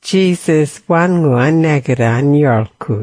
Jesus wangu anegara anyolkut.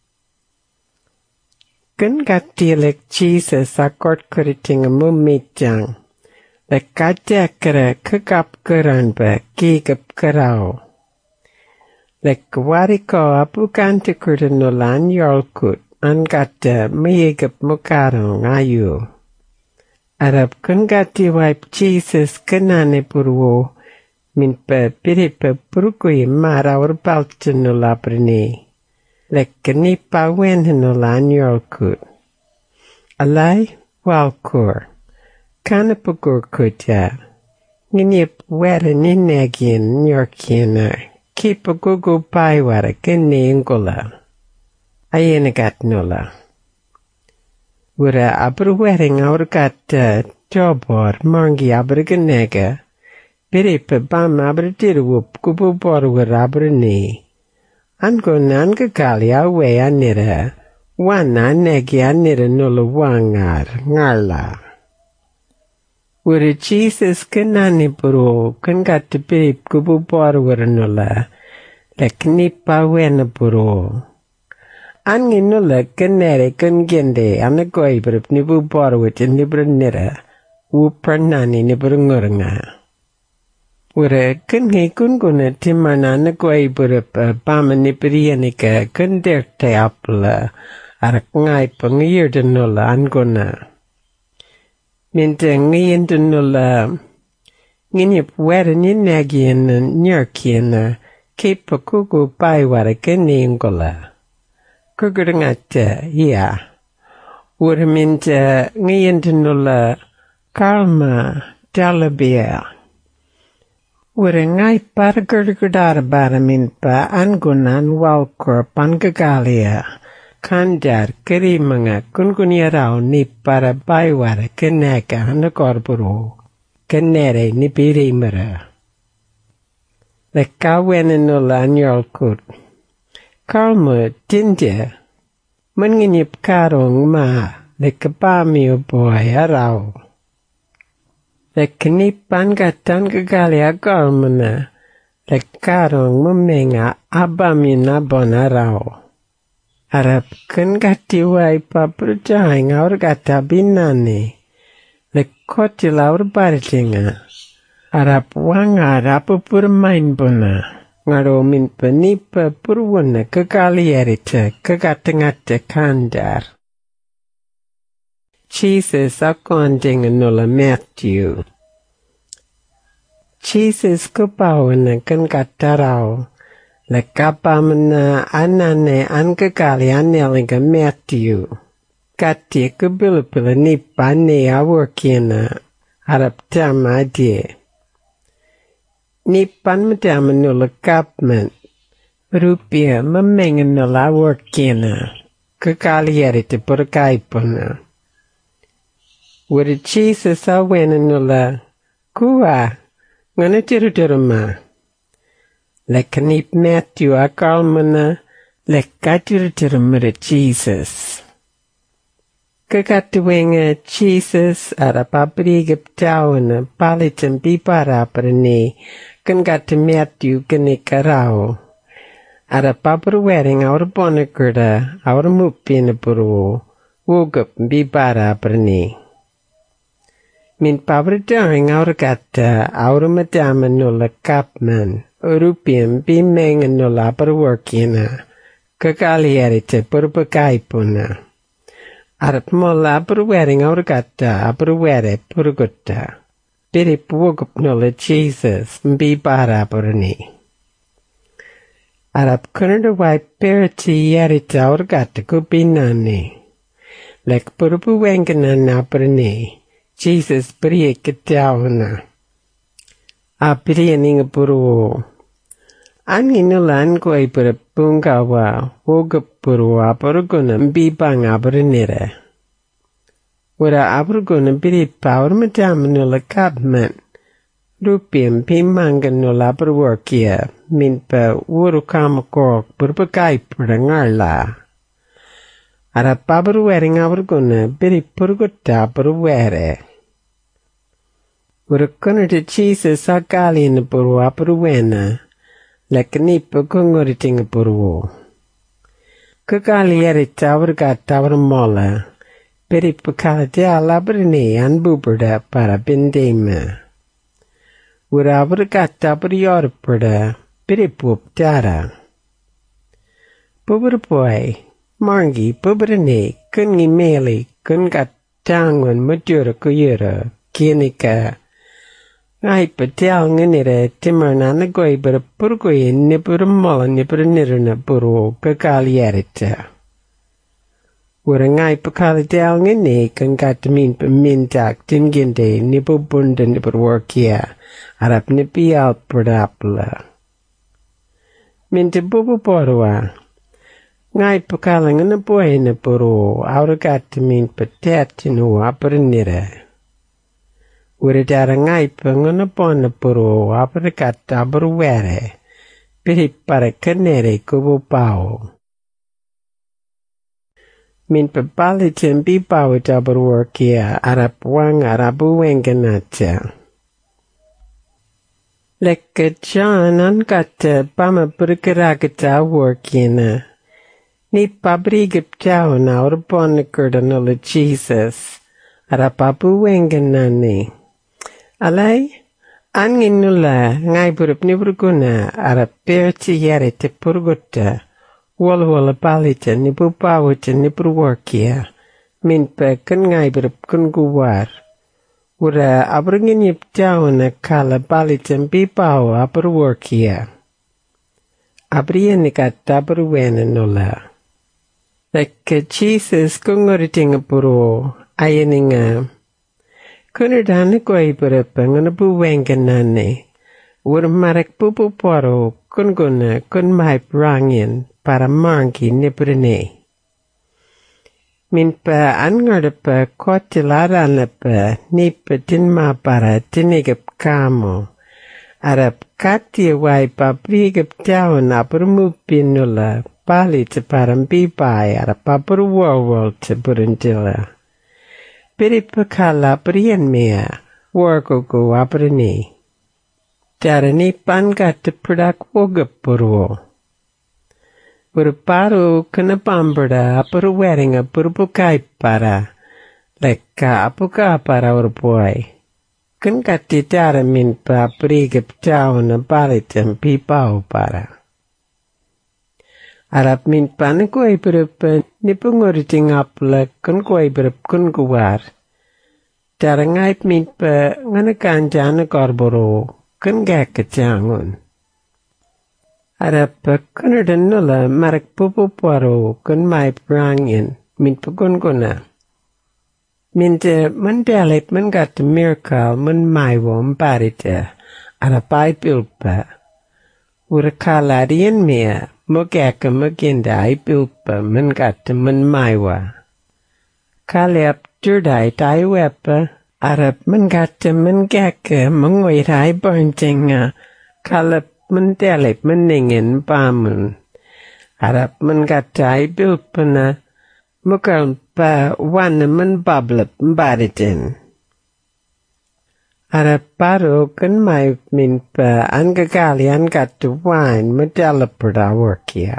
Kun gatilek Jesus akort kuriting mumitjang. Le kajakara kagap karanba gigap karao. Le kwariko apukante kurinolan yolkut angata miyigap mukarong ayu. Arab kun gati wipe Jesus kanane purwo. Min pa piripa purukui mara urbalchinula prini. Lekani pa wenhinula nyolkut. Alai walkur. Kanapagur kutya. Nginip wera ninagin nyorkina. Kipa gugu paiwara kini ingula. Ayinagat nula. Wura abru wering aurgat jobor mangi abriganega. Piripa bam abritirup kubu borwar abrani. Ango nanga gali awe anira. Wana negi anira nula wangar ngala. Wura Jesus kanani buru kan gata pirip kubu borwar nula. Leknipa wena buru. Angi nula kanere kan gende anagoi berip nibu borwar nibra nira. Wupranani nibra nguranga. Wura kun guna timana nagoi berip bama nibirianika kun derte apla. Arak ngai pangir nula angona. Minta ngayon nula nginip wera ninagian nyarkian kepa kugu paiwara kaningula. Kugurangata, ya. Wura minta ngayon nula kalma dalabia. Wura ngai paragurgudara bara minpa angunan walkur pangagalia. Kandar kerimanga kungunyarao ni para baiwara keneka nakorburu. Kenere ni birimara. Le kawena nula anyolkut. Kalmu tinja. Menginip karong ma. Le kabami boy arao. Le kenipan gatan gagali agalmana. Le karong mamenga abami nabon arao. Arab kun gati wai pa perjahang aur gata binani. Le koti laur barjinga. Arab wanga rapu purmain bona. Ngaro min penipa purwana kegali erita kegatengate kandar. Jesus akonding nula Matthew. Jesus kupawana kun gatarao. Le kapamana anane angagali anelinga Matthew. Kati kubilupila nipa ne awurkina. Arab tama adie. Nipan madama nula kapman. Rupia mamenga nula awurkina. Kagali erite purkaipuna. Wura Jesus awena nula. Kuwa. Ngana tirutiruma. Lekanip Matthew akalmana lekatiritirumira Jesus. Kakatuwenga Jesus arapabrigap tawana palitan biparaparani kan gata Matthew kanikarao. Arapapruwering aur bonagurda aur mupina puru wugap biparaparani. Min pabradang aur gata aur madama nula kapman. Rupiam bimengan nula perworkina. Kagali erite purpakaipuna. Arap mola perwering aurgata perwere purgutta. Biri pugup nula Jesus mbibara purni. Arap kunada wai periti erite aurgata kubinani. Lek purpuwengana na purni. Jesus beri ketawana. Apiri ninga puru. Anginulan koi perpungawa wogapuru aparuguna mbibang abrinire. Wura abruguna biri power madama nula kabman. Rupiam pimanga nula perworkia minpa wurukamakok berbagai perangarla. Ara paberwering abruguna biri purguta perwere. Wura kuna de Jesus agali na puru aparuena. Leknipa kungoritinga purwo. Kekalieri tawar mola. Perip kalatia labrini anbuberda para bindema. Urabrikata priorperda peripup tara. Puberpoy, margi puberine, kungi meli, kungat tangun majura kuyura, kinika. Ai patel ngenire timarna nagoi ber purgoi nipur mola nipur niruna puru kekaliarita. Urangai pakalitel ngene kungat min pemintak tinginde nipu bunda nipur workia, arap nipi alperdapla. Minta bubu porwa. Ngai pakalang na buhay na puro, auragat min patetinu apernira. Uradara ngai pangana pon na puro, auragat aberwere, piri para kanere kubo pao. Min papali tembi pao taberworkia, arapwang arabuwenganata. Lekka John ankata pama perkeragata workina. Ni pabrigip tau na urpon kurdanola Jesus. Arapapu wenganani. Alay, angin nula ngai burup ni burguna araperti yere te purguta. Wala palita ni pupawita ni purworkia. Min pa kan ngai burup kun guwar. Ura abringin yip tau na kala palita mbipaw apurworkia. Abriya ni kata apurwena nula. Like Jesus kungoritinga puro ayaninga. Kunerdana koi berapang bu wenganane. Ur marak pupu poro kunguna kun mai prangin para mangi niprene. Min pa angarapa kotilarana pa nipa tinma para tinigap kamo. Arap katia wai paprigap taon apurmupinula. Pali te parambipai ara papuru wawal te burundila. Piri pakala priyan mea, wargogo aprini. Darani panga te produk wogapurwo. Urparu kana pamberda apuru weringa purupukai para. Lekka apuka para urpoi. Kan kati dara min pa prigap tau na palitan pipau para. Arap min pan koi berup nipungoriting apla kun koi berup kun kuwar. Darangaip min pa nganakan jana korboro kun gak jangun. Arap kunardan nula marak pupu paro kun mai prangin min pa kun kuna. Min te mandalit man gat miracle man mai wom parita arapai pilpa. Urakalarian mea. Mogeka maginda pilpa man gata man maiwa. Kalep durdai tai wepa, arap man gata man geka mangoirai berntinga, kalep man delip man ningen bamun. Arap man gata pilpa na, mukal pa wana man bablap mbaritin. Arap paro kan mai min pa angagali angatu wine madalaperda workia.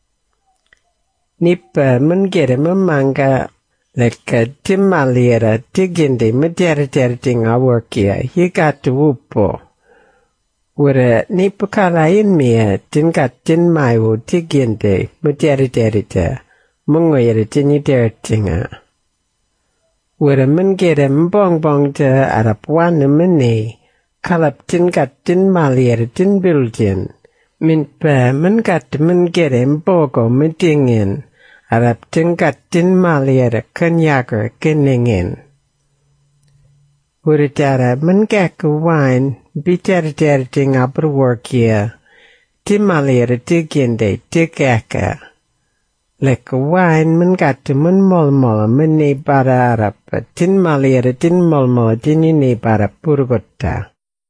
Nipa mungere mamanga leka timaliera tigindi madera workia higatu upo. Ura nipa kalain mia tingatin maiwo tigindi madera mungoyera tinga. Wera mengere mbong te arap wana mene, kalap tin kat tin malier tin biltin, min pa mengat mengere mbogo medingin, arap tin kat tin malier kanyaker keningin. Wera dara mengak wine, bitar ting aperworkia, tin malier tiginde tigaka. Lek wine mengat men mol mene para arap tin malier tin mol tin ini para purgota.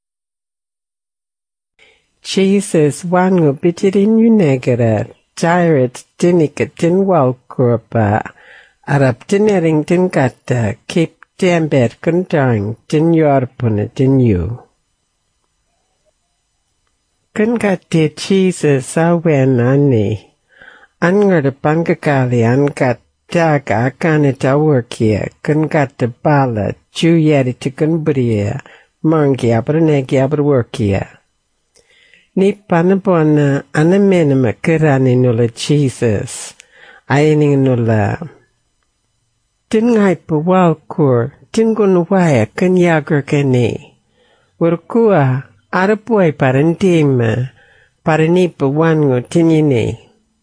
Jesus wangu bitirin yunegara jairet tinik tin walkurpa arap tinering tin kata kip tember kuntang tin yorpuna tin yu. Kun kati Jesus awen ani. Angar pangakali angat jaga akan tawarkia kun kata bala chu yeri tukun bria mangi abernegi aberworkia. Ni panapona anamenema kirani nula Jesus. Aining nula. Tin ngai pawalkur tin gunwaya kun yagur keni. Urkua arapuai parentima paranipa wango tinini.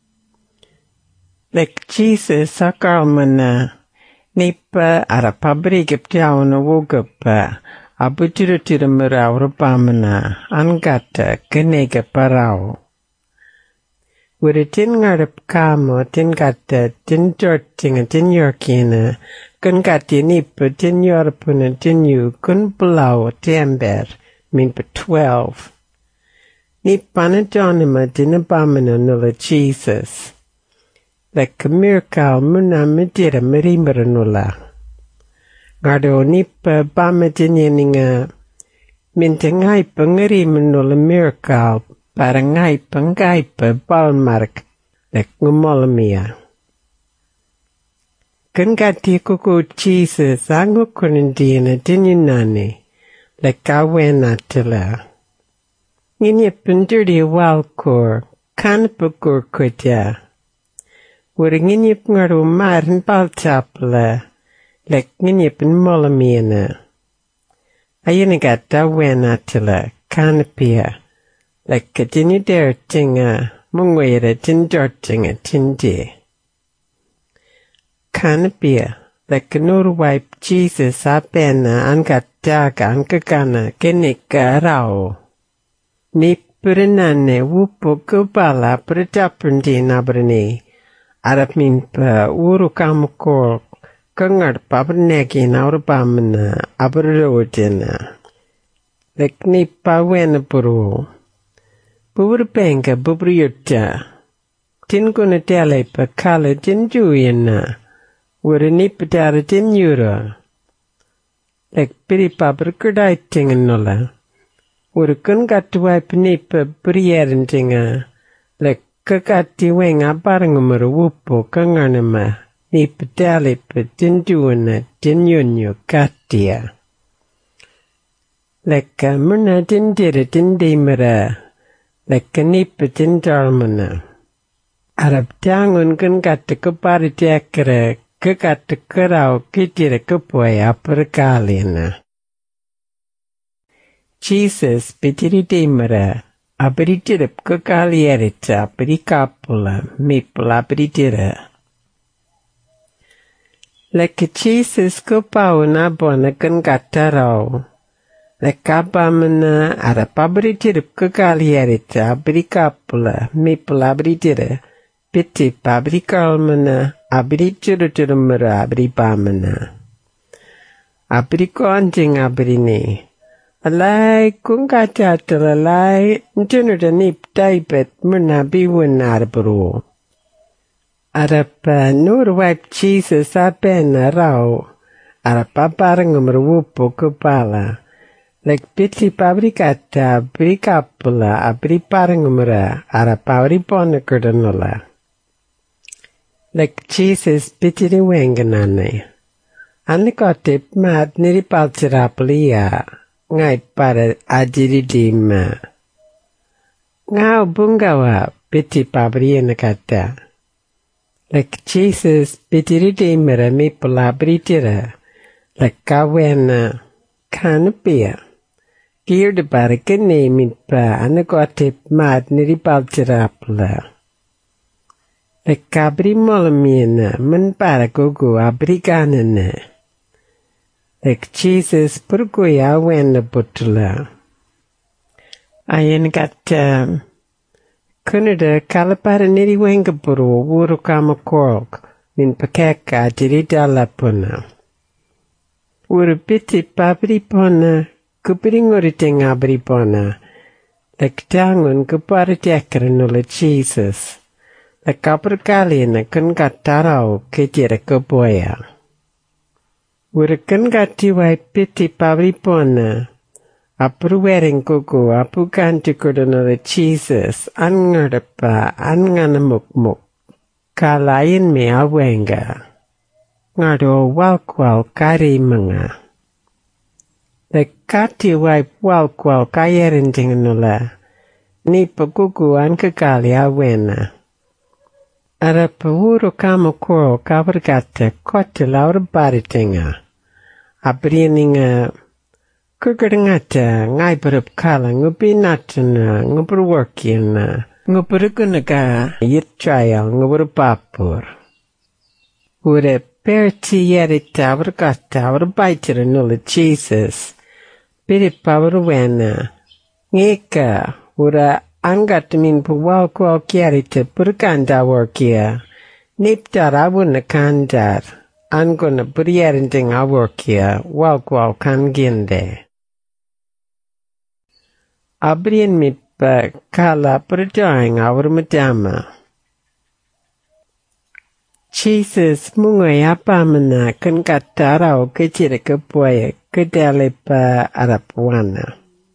Like Jesus sakarmana nipa arapabrigip jauna wogapa abutira mura urpamana angata kenega parao. Wuri tin ngarap kamo tin gata tin jortinga tin yorkina kun gati nipa tin yorpuna tin yu kun pulau tember min pa 12. Nipana jonima tin abamana nula Jesus. Like miracle muna medira merimara nula. Gardo nipa bamadininga minta ngaipa ngarima nula miracle para ngaipa balmark like ngumolamia. Kan gati kuku Jesus angu kunindina dinyunani like kawena tila. Nginya pendiri walkur kanpakur kutya. Wuri nginyip ngaru marin baltapla like nginyip molamina. Ayana gata wena tila kanapia. Like katini der tinga mungwera tinjortinga tindi. Kanapia, like nur wipe Jesus apena angataga angakana kenika rao. Ni purinane wupo kubala pritaprundi nabrani. Arap minpa uru kamukor kangar pabrnegi naurabamana abrrodina. Like ni pawena puru. Buburpenga bubriyutta. Tinguna tele pa kala tinjuyina. Wuri nipatara tinyura. Like piri pabrikudai tinganula. Wuri kun gatuwai panipa briyarintinga. Like kakati wenga barangumara wupo kanganama. Nipatali pa tinjuana tinyunyo katia. Like muna tindira tindimara. Like nipa tindarmana. Arab tangun kun gata kapari tiakara. Kagata karao kitira kapoya perkalina. Jesus pitiri dimara abiritirap kakalierita perikapula mipula abritira. Like Jesus kapau na bona kan gatarao. Like abamana arapabritirap kakalierita perikapula mipula abritira. Piti pabrikalmana abiritirumara abribamana. Abrikonting abrini. Alay kung katatal alay ntunuda nip taipet muna biwin arbro. Arapa nur wipe Jesus apena rao. Arapa parangumra wupo kupala. Like piti pabrikata abrikapula abriparangumra arapa abripona kurdanula. Like Jesus pitiri wenganane. Anikotip mat niripaltirapulia. Ngai para adiridima. Ngau bungawa piti pabriena kata. Like Jesus pitiridimera mi palabritira. Like kawena kanapia. Geared para kene mit pa anikotip mat niripaltirapula. Like kabri molamina man para gogo abriganana. Like Jesus purguya wenda butula. Ayan gata kunada kalapara niri wenga buru wuru kama korok min pakeka dirida lapuna. Wuru biti pabri pona kupiringuriting abri pona. Like tangun kupara tekra nula Jesus. Like kaperkalina kun gatarao ketira kuboya. Wurikan gati wai piti pabripona. Apru wedding kuku apu kanti kudanala Jesus angadapa anganamukmuk. Kalain me awenga. Ngado walkwal kari mga. The kati wipe walkwal kayerintinganula. Nipa kuku ankakali awena. Arapa uro kama koro kawargata kote laura baritinga. Abrininga kukurngata ngai barup kala ngubi natana nguburworkina nguburugunaga yitchayal nguburupapur. Ure perti yerita awargata awarbaitira nula Jesus. Biripa awarwena. Ngeka ura angatamin puwalkwal kiarita purkanda workia. Niptar awuna kandar. Angona buriyerinting aworkia walkwal kanginde. Abrian mipa kala perdoing awur madama. Jesus mungoy apamana kan katarao kecira kepoya kedalepa arapwana.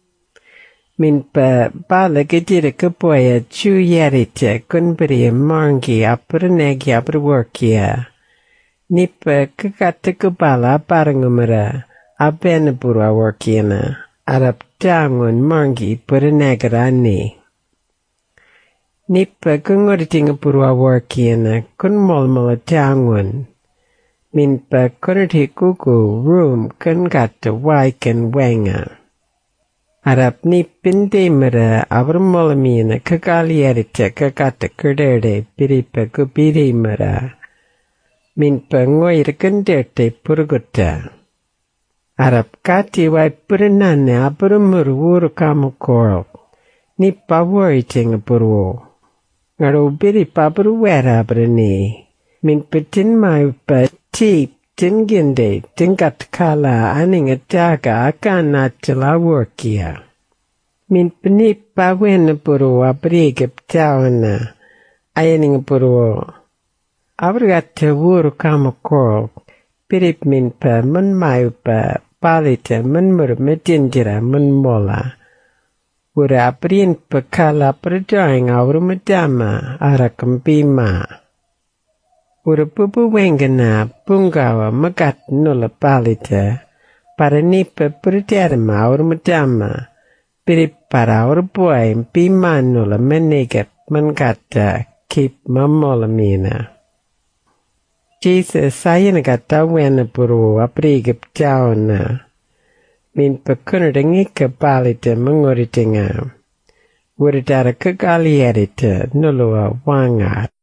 Minpa bala kecira kepoya chu yerita kun beri mangi apernegi aperworkia. Nipa kakata kubala parangumara abenapuru aworkiana arap tangun mangi purenegarani. Nipa kungoritingapuru aworkiana kun molmala tangun. Minpa kunati kuku room kun gata waikan wenga. Arap nipin demara avarmolamina kakalierita kakata kurderde biripa kubirimara. Minpa ngoirkanderte purguta. Arap kati wai puranane aparumuru uru kamukoro. Nipa woritinga purwo. Ngaro biri papuru wera abrani. Minpa tin maipa tip tin ginde tingat kala aninga daga akanatila workia. Minpa nipa wena purwo abrigap tawana. Ayaninga purwo. Avrgata wuru kamakoro, pirip minpa mun mayupa, palita mun murmedindira mun mola. Wura aprin pakala perdoing awru madama arakam bima. Wura bubu wengana bungawa magat nula palita, para nipa perderma awru madama, pirip para awru buay bima nula menegap mangata keep mamola mina. Jesus sayanagata wena puru aprigap taona. Min pakunadangika palita mangoritinga. Wuradara kagalierita nulua wangat.